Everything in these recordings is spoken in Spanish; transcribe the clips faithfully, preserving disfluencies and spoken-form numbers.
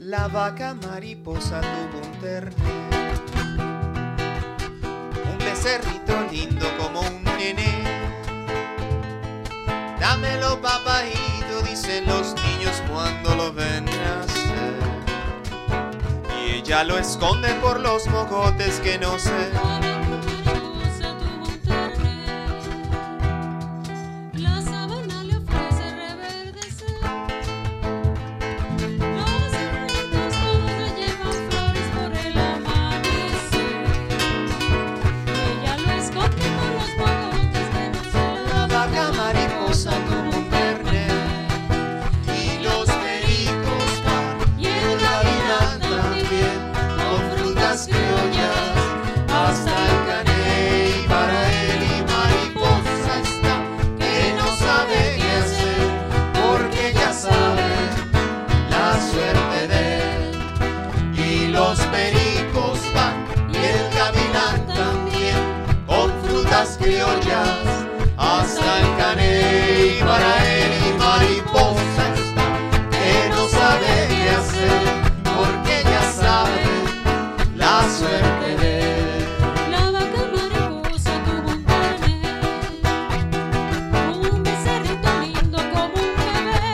La vaca mariposa tuvo un ternero, un becerrito lindo como un nené. Dámelo, papajito, dicen los niños cuando lo ven nacer. Y ella lo esconde por los mojotes que no sé. Los pericos van y el gavilán también, con frutas criollas hasta el caney. Para él y mariposa está, que no sabe qué hacer, porque ya sabe la suerte de él. La vaca mariposa tuvo un ternero, un becerrito lindo como un bebé.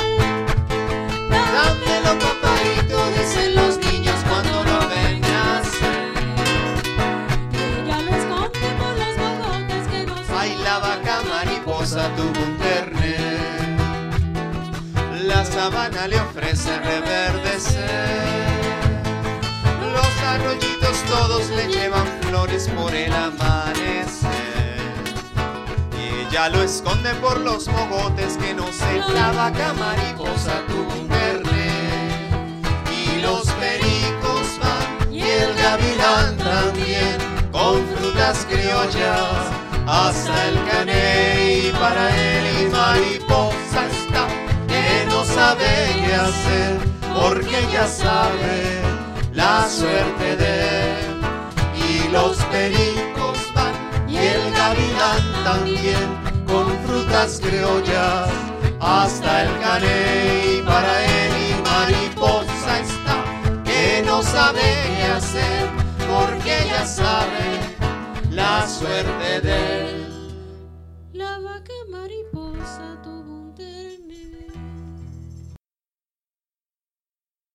Dámelo, papadito, dicen los niños cuando lo ven nacer. Ella lo esconde por los bogotes que no se. Ay, la vaca mariposa tuvo un ternero, la sabana le ofrece reverdecer. Los arroyitos todos le llevan flores por el amanecer. Y ella lo esconde por los mogotes que no sé. La vaca mariposa tuvo un ternero, y los pericos van y el gavilán también, con frutas criollas hasta el caney. Para él y mariposa está, que no sabe qué hacer, porque ya sabe la suerte de él. Y los pericos van y el gavilán también, con frutas criollas hasta el caney. Para él y mariposa está, que no sabe qué hacer, porque ya sabe la suerte de él.